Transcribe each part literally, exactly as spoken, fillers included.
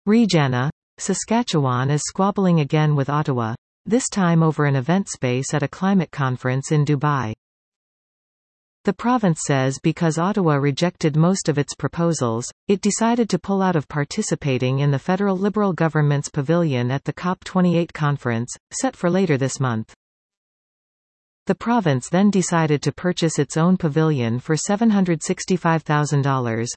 Regina, Saskatchewan is squabbling again with Ottawa, this time over an event space at a climate conference in Dubai. The province says because Ottawa rejected most of its proposals, it decided to pull out of participating in the federal Liberal government's pavilion at the COP twenty-eight conference, set for later this month. The province then decided to purchase its own pavilion for seven hundred sixty-five thousand dollars.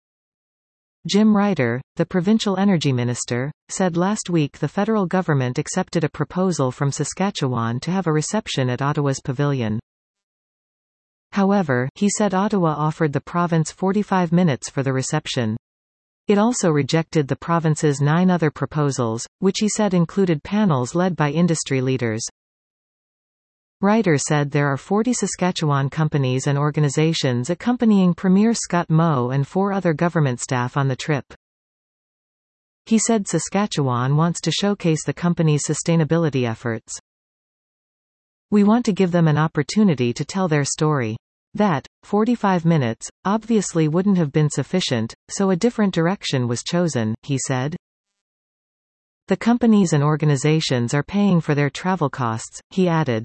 Jim Ryder, the provincial energy minister, said last week the federal government accepted a proposal from Saskatchewan to have a reception at Ottawa's pavilion. However, he said Ottawa offered the province forty-five minutes for the reception. It also rejected the province's nine other proposals, which he said included panels led by industry leaders. Ryder said there are forty Saskatchewan companies and organizations accompanying Premier Scott Moe and four other government staff on the trip. He said Saskatchewan wants to showcase the company's sustainability efforts. We want to give them an opportunity to tell their story. That, forty-five minutes, obviously wouldn't have been sufficient, so a different direction was chosen, he said. The companies and organizations are paying for their travel costs, he added.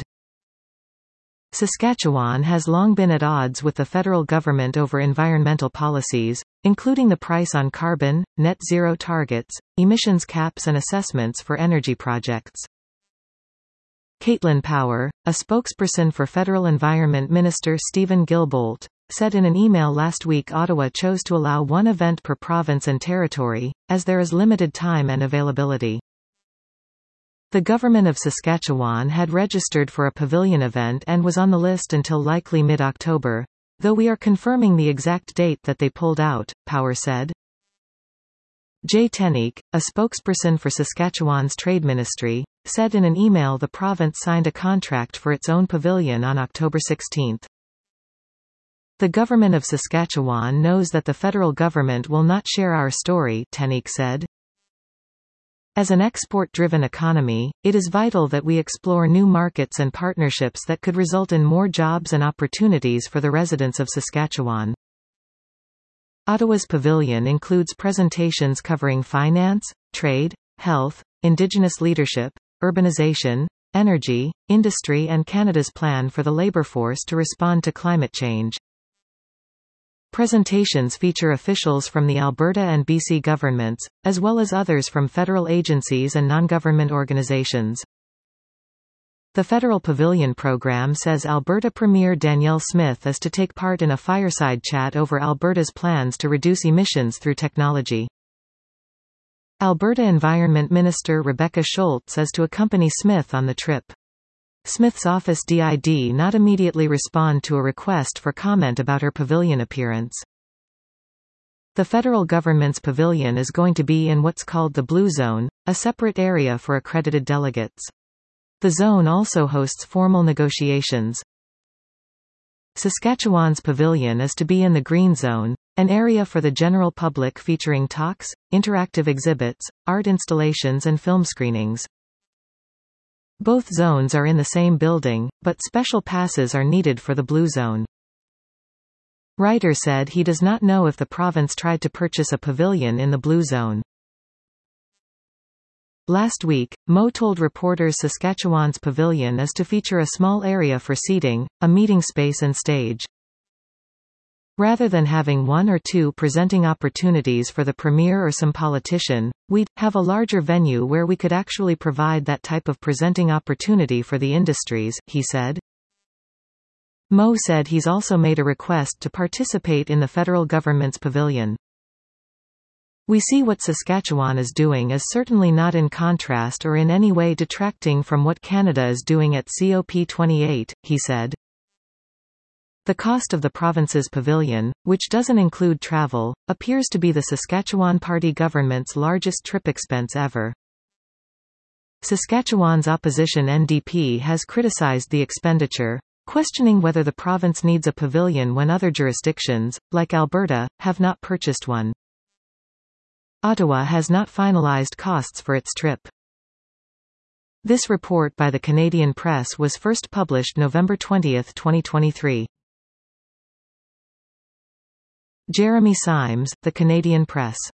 Saskatchewan has long been at odds with the federal government over environmental policies, including the price on carbon, net zero targets, emissions caps and assessments for energy projects. Caitlin Power, a spokesperson for Federal Environment Minister Stephen Guilbeault, said in an email last week Ottawa chose to allow one event per province and territory, as there is limited time and availability. The government of Saskatchewan had registered for a pavilion event and was on the list until likely mid-October, though we are confirming the exact date that they pulled out, Power said. Jay Tennique, a spokesperson for Saskatchewan's Trade Ministry, said in an email the province signed a contract for its own pavilion on October sixteenth. The government of Saskatchewan knows that the federal government will not share our story, Tennique said. As an export-driven economy, it is vital that we explore new markets and partnerships that could result in more jobs and opportunities for the residents of Saskatchewan. Ottawa's pavilion includes presentations covering finance, trade, health, Indigenous leadership, urbanization, energy, industry and Canada's plan for the labour force to respond to climate change. Presentations feature officials from the Alberta and B C governments, as well as others from federal agencies and non-government organizations. The Federal Pavilion program says Alberta Premier Danielle Smith is to take part in a fireside chat over Alberta's plans to reduce emissions through technology. Alberta Environment Minister Rebecca Schultz is to accompany Smith on the trip. Smith's office did not immediately respond to a request for comment about her pavilion appearance. The federal government's pavilion is going to be in what's called the Blue Zone, a separate area for accredited delegates. The zone also hosts formal negotiations. Saskatchewan's pavilion is to be in the Green Zone, an area for the general public featuring talks, interactive exhibits, art installations and film screenings. Both zones are in the same building, but special passes are needed for the Blue Zone. Ryder said he does not know if the province tried to purchase a pavilion in the Blue Zone. Last week, Moe told reporters Saskatchewan's pavilion is to feature a small area for seating, a meeting space and stage. Rather than having one or two presenting opportunities for the premier or some politician, we'd have a larger venue where we could actually provide that type of presenting opportunity for the industries, he said. Moe said he's also made a request to participate in the federal government's pavilion. We see what Saskatchewan is doing is certainly not in contrast or in any way detracting from what Canada is doing at COP twenty-eight, he said. The cost of the province's pavilion, which doesn't include travel, appears to be the Saskatchewan Party government's largest trip expense ever. Saskatchewan's opposition N D P has criticized the expenditure, questioning whether the province needs a pavilion when other jurisdictions, like Alberta, have not purchased one. Ottawa has not finalized costs for its trip. This report by the Canadian Press was first published November twentieth, twenty twenty-three. Jeremy Symes, The Canadian Press.